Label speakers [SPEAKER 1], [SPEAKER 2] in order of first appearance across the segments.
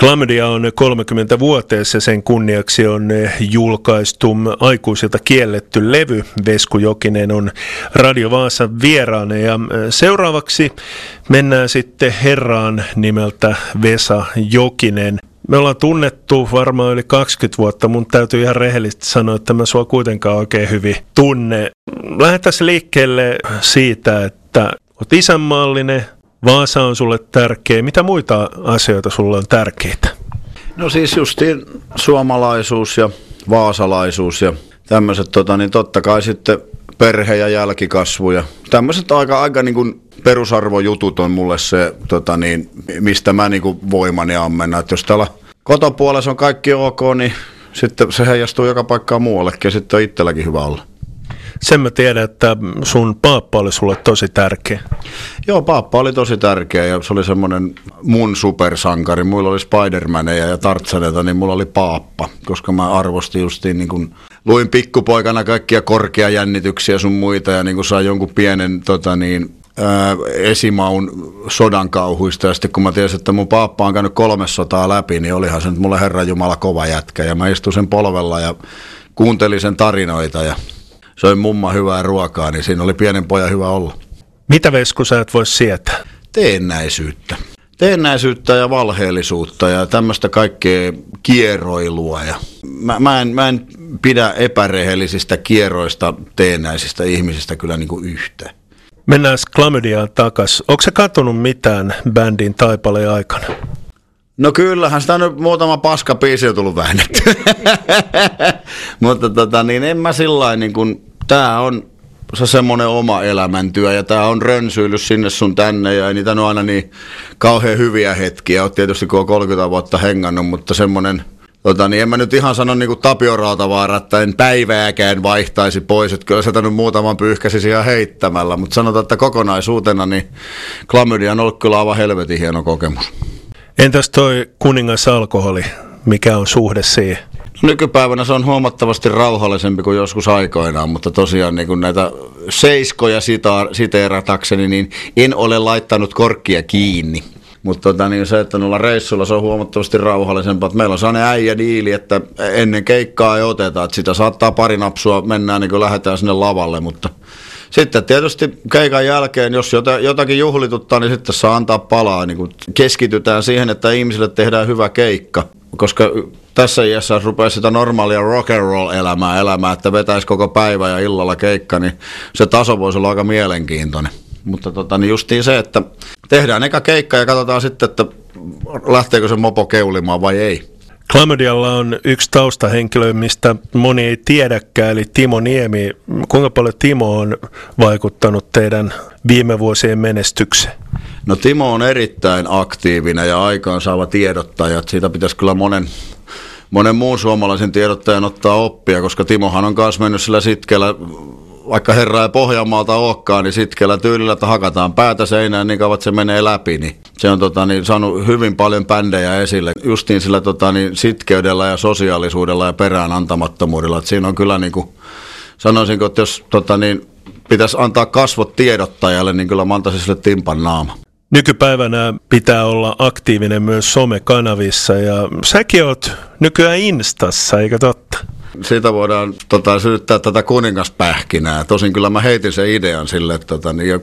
[SPEAKER 1] Klamydia on 30-vuotias ja sen kunniaksi on julkaistu aikuisilta kielletty levy. Vesku Jokinen on Radio Vaasan vieraana ja seuraavaksi mennään sitten herraan nimeltä Vesa Jokinen. Me ollaan tunnettu varmaan yli 20 vuotta, mun täytyy ihan rehellisesti sanoa, että mä sua kuitenkaan oikein hyvin tunne. Lähdetään liikkeelle siitä, että oot isänmaallinen, Vaasa on sulle tärkeä. Mitä muita asioita sulle on tärkeitä?
[SPEAKER 2] No siis justiin suomalaisuus ja vaasalaisuus ja tämmöiset totta kai sitten perhe ja jälkikasvu ja tämmöiset aika niin kuin perusarvojutut on mulle se, mistä mä niin kuin voimani ammennan. Että jos täällä kotopuolessa on kaikki ok, niin sitten se heijastuu joka paikkaan muuallekin ja sitten on itselläkin hyvä olla.
[SPEAKER 1] Sen mä tiedän, että sun paappa oli sulle tosi tärkeä.
[SPEAKER 2] Joo, paappa oli tosi tärkeä ja se oli semmoinen mun supersankari. Muilla oli Spider-Maneja ja Tartsaneita, niin mulla oli paappa, koska mä arvostin justiin niin kuin luin pikkupoikana kaikkia korkeajännityksiä sun muita ja niin kuin sain jonkun pienen esimaun sodan kauhuista ja sitten kun mä tiesin, että mun paappa on käynyt 3 sotaa läpi, niin olihan se nyt mulle herranjumala kova jätkä ja mä istuin sen polvella ja kuuntelin sen tarinoita ja söin mumma hyvää ruokaa, niin siinä oli pienen pojan hyvä olla. Mitä
[SPEAKER 1] Vesku sä et voi sietää?
[SPEAKER 2] Teennäisyyttä ja valheellisuutta ja tämmöistä kaikkea kieroilua. Ja mä en pidä epärehellisistä kieroista teennäisistä ihmisistä kyllä niin kuin yhtään.
[SPEAKER 1] Mennään Klamydiaan takas. Onko se katunut mitään bändin taipaleen aikana?
[SPEAKER 2] No kyllähän sitä nyt muutama paskabiisi on tullut väännetty. Mutta en mä sillain niin kuin, tää on se semmoinen oma elämäntyö ja tää on rönsyillyt sinne sun tänne ja ei niitä ole aina niin kauhean hyviä hetkiä. Oot tietysti kun on 30 vuotta hengannut, mutta semmoinen, en mä nyt ihan sano niin kuin Tapio Rautavaara, että en päivääkään vaihtaisi pois, että kyllä sitä nyt muutaman pyyhkäsisi ihan heittämällä, mutta sanotaan, että kokonaisuutena niin Klamydia on ollut kyllä aivan helvetin hieno kokemus.
[SPEAKER 1] Entäs toi kuningas alkoholi, mikä on suhde siihen?
[SPEAKER 2] Nykypäivänä se on huomattavasti rauhallisempi kuin joskus aikoinaan, mutta tosiaan niin kuin näitä seiskoja siteeratakseni, niin en ole laittanut korkkia kiinni. Mutta se, että noilla reissuilla se on huomattavasti rauhallisempaa. Meillä on sellainen äijädiili, että ennen keikkaa ei oteta, että sitä saattaa pari napsua, mennään niin kuin lähdetään sinne lavalle, mutta sitten tietysti keikan jälkeen, jos jotakin juhlituttaa, niin sitten saa antaa palaa. Niin keskitytään siihen, että ihmisille tehdään hyvä keikka, koska tässä iässä rupeaa sitä normaalia rock and roll elämää, että vetäisi koko päivä ja illalla keikka, niin se taso voisi olla aika mielenkiintoinen. Mutta justiin se, että tehdään eka keikka ja katsotaan sitten, että lähteekö se mopo keulimaan vai ei.
[SPEAKER 1] Klamydialla on yksi taustahenkilö, mistä moni ei tiedäkään, eli Timo Niemi. Kuinka paljon Timo on vaikuttanut teidän viime vuosien menestykseen?
[SPEAKER 2] No Timo on erittäin aktiivinen ja aikaansaava tiedottaja. Siitä pitäisi kyllä monen muun suomalaisen tiedottajan ottaa oppia, koska Timohan on myös mennyt sillä sitkeällä, vaikka herra ei Pohjanmaalta olekaan, niin sitkeällä tyylillä, että hakataan päätä seinään niin kauan, että se menee läpi. Niin se on saanut hyvin paljon bändejä esille justiin sillä sitkeydellä ja sosiaalisuudella ja perään antamattomuudella. Että siinä on kyllä niin kuin, sanoisinko, että jos pitäisi antaa kasvot tiedottajalle, niin kyllä mä antaisin sille timpan naama.
[SPEAKER 1] Nykypäivänä pitää olla aktiivinen myös somekanavissa ja säkin oot nykyään Instassa, eikö totta?
[SPEAKER 2] Siitä voidaan syyttää tätä kuningaspähkinää. Tosin kyllä mä heitin sen idean sille, että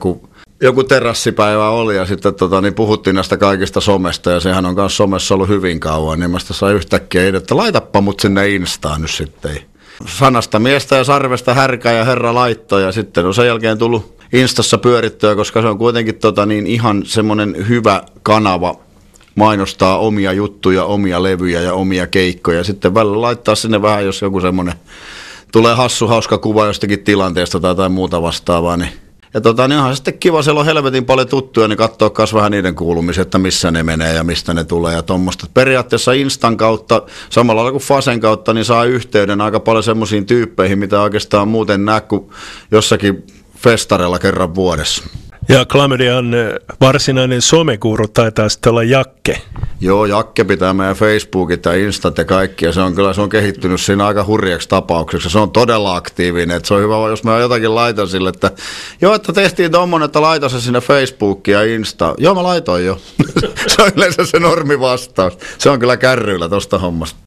[SPEAKER 2] joku terassipäivä oli ja sitten puhuttiin näistä kaikista somesta ja sehän on myös somessa ollut hyvin kauan, niin mä sitä sai yhtäkkiä idea, että laitappa mut sinne Instaan nyt sitten. Sanasta miestä ja sarvesta härkä ja herra laitto ja sitten on sen jälkeen tullut Instassa pyörittyä, koska se on kuitenkin ihan semmoinen hyvä kanava mainostaa omia juttuja, omia levyjä ja omia keikkoja. Sitten välillä laittaa sinne vähän, jos joku semmoinen tulee hauska kuva jostakin tilanteesta tai jotain muuta vastaavaa. Niin. Ja onhan sitten kiva, siellä on helvetin paljon tuttuja, niin katsoa myös vähän niiden kuulumisia, että missä ne menee ja mistä ne tulee ja tuommoista. Periaatteessa Instan kautta, samalla lailla kuin Fasen kautta, niin saa yhteyden aika paljon semmoisiin tyyppeihin, mitä oikeastaan muuten näe kuin jossakin festareilla kerran vuodessa.
[SPEAKER 1] Ja Klamydian varsinainen somekuru taitaa sitten olla Jakke.
[SPEAKER 2] Joo, Jakke pitää meidän Facebookit ja Instat ja kaikki, ja se on kehittynyt siinä aika hurjaksi tapaukseksi. Se on todella aktiivinen, että se on hyvä, jos mä jotakin laitan sille, että joo, että tehtiin tommonen, että laita se sinne Facebookiin ja Insta. Joo, mä laitoin jo. Se on yleensä se normivastaus. Se on kyllä kärryillä tosta hommasta.